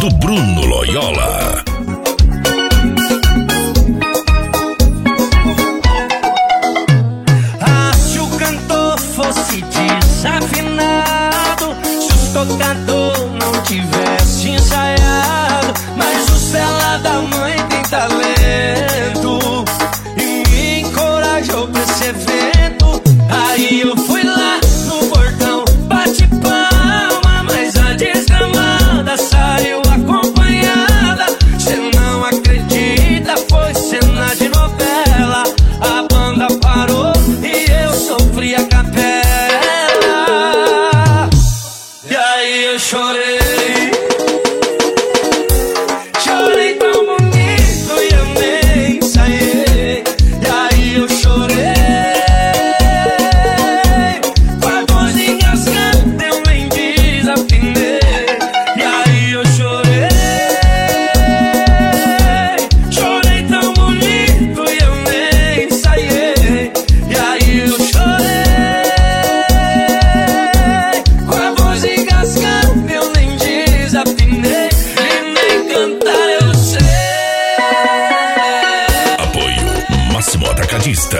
do Bruno Loyola. Se o cantor fosse desafinado, se o tocador não tivesse ensaiado, mas o celular da mãe tem talento e me encorajou pra esse evento. Aí eu fui lá no portão, bate palma, mas a desgramada saiu acompanhada. Cê não acredita, foi cena de novela. A banda parou e eu sofri a capela. E aí eu chorei. Chorei tão bonito e eu nem ensaiei. E aí eu chorei. Com a voz engasgada eu nem desafinei. E aí eu chorei. Chorei tão bonito e eu nem ensaiei. E aí eu chorei. Com a voz engasgada eu nem desafinei. E nem cantar eu sei. Apoio Máximo Atacadista.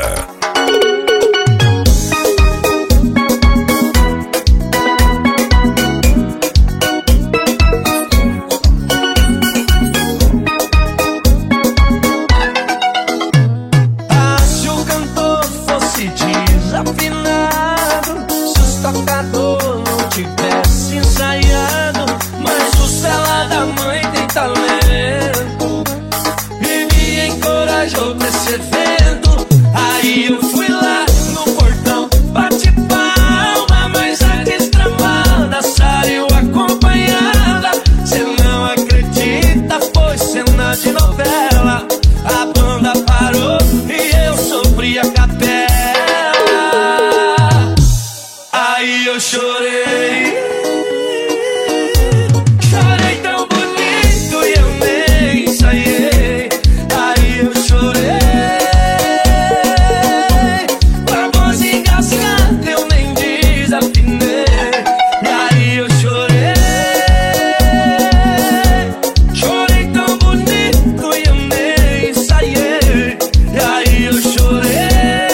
Se o cantor fosse desafinado, se o tocador não tivesse ensaiado, mas o celular da mãe tem talento e me encorajou pra esse evento. Aí eu fui lá no portão, bate palma, mas a destramada saiu acompanhada. Cê não acredita, foi cena de novela. A banda parou e eu sofri a capela. Aí eu chorei. Chorei tão bonito e eu nem ensaiei. Aí eu chorei. Com a voz engasgada eu nem desafinei. E aí eu chorei. Chorei tão bonito e eu nem ensaiei. E aí eu chorei.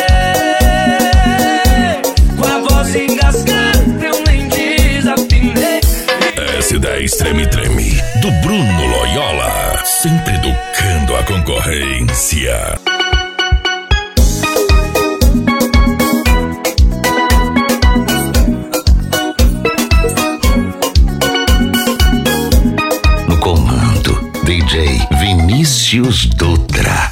Com a voz engasgada eu nem desafinei. S10 Treme Treme, do Bruno Loyola. Sempre educando a concorrência. No comando, DJ Vinícius Dutra.